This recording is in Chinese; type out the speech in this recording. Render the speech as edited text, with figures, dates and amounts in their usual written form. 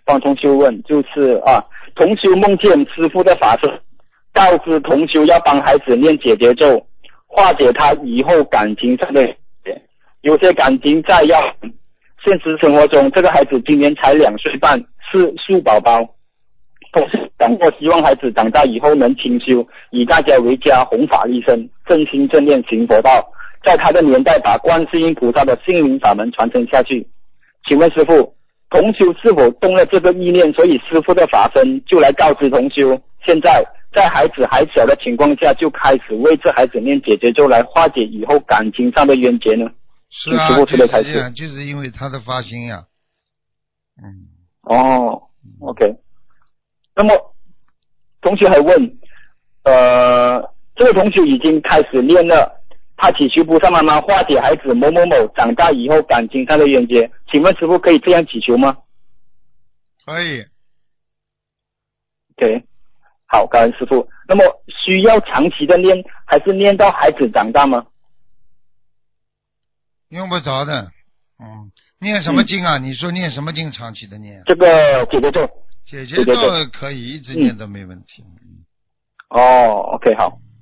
帮同修问，就是同修梦见师父的法身，告知同修要帮孩子念解结咒，化解他以后感情上的有些感情在要。现实生活中，这个孩子今年才2岁半，是树宝宝。同时讲过，希望孩子长大以后能清修，以大家为家，弘法利生，正心正念行佛道，在他的年代把观世音菩萨的心灵法门传承下去。请问师父，同修是否动了这个意念，所以师父的法身就来告知同修，现在在孩子还小的情况下就开始为这孩子念解结咒来化解以后感情上的冤结呢？ 是啊，就是这样，就是因为他的发心呀。 OK。那么同学还问，这位同学已经开始念了，他祈求菩萨妈妈化解孩子某某某长大以后感情上的冤结，请问师父可以这样祈求吗？ 可以。 OK， 好，感恩师父。那么需要长期的念，还是念到孩子长大吗？ 用不着的。念什么经啊？你说念什么经长期的念？ 这个解结咒。 解结咒可以一直念都没问题。 OK， 好。